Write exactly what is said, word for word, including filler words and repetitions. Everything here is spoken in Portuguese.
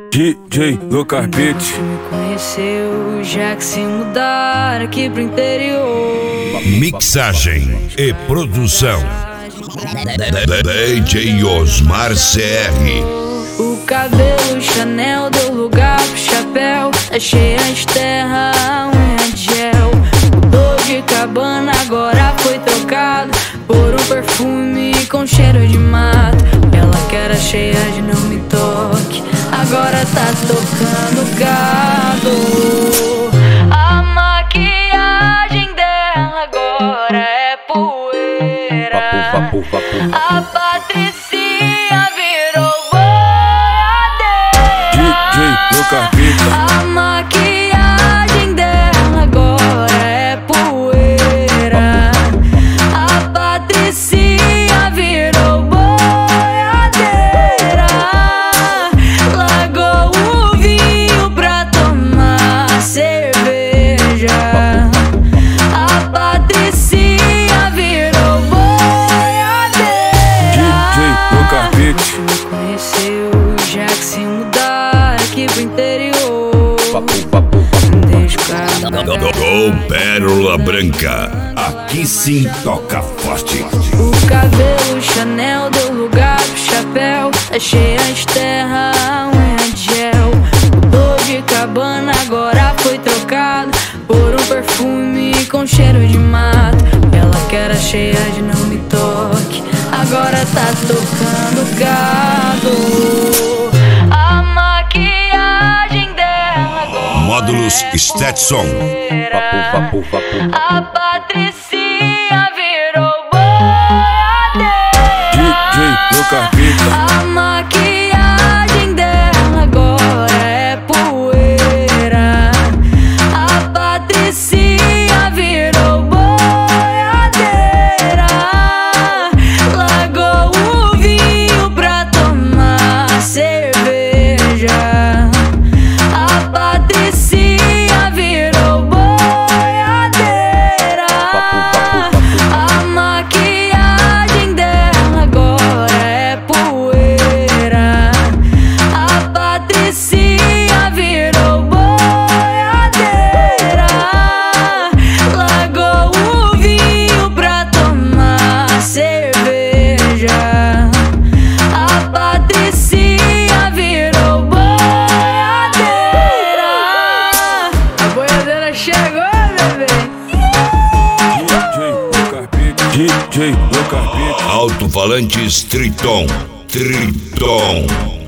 D J Lucas Beats. Me conheceu já que se mudar aqui pro interior. Mixagem e produção D J Osmar C R. O cabelo Chanel deu lugar pro chapéu. Tá cheia de terra, a unha de gel. Mudou de cabana, agora foi trocado por um perfume com cheiro de mato. Ela que era cheia de não me toque, agora tá tocando gado. A maquiagem dela agora é poeira. Papu, papu, papu. A Patricinha virou D J Lucas Beats. a maquiagem dela agora é poeira. A Patricinha virou boiadeira. Largou o vinho pra tomar cerveja. A Patricinha virou boiadeira. D J Lucas Beats. Me conheceu já que se mudar aqui pro interior. Papu, papu, Deixa o cara Com Pérola Branca, aqui sim toca forte. O cabelo Chanel deu lugar pro chapéu. Tá cheia de terra, a unha de gel. Mudou de cabana, agora foi trocado por um perfume com cheiro de mato. Ela que era cheia de não me toque, agora tá tocando gado. A maquiagem dela agora Módulos Stetson. papu, papu, papu. a Patricinha virou D J Lucas Beats. A maquiagem dela agora é poeira. A Patricinha virou boiadeira. Largou o vinho pra tomar cerveja. A Patricinha virou boiadeira. A maquiagem dela agora é poeira. A Patricinha virou boiadeira. Largou o vinho pra tomar cerveja. A Patricinha virou boiadeira. A boiadeira chegou, bebê. D J Lucas Beats. D J Lucas Beats. Alto-falantes Triton. Triton.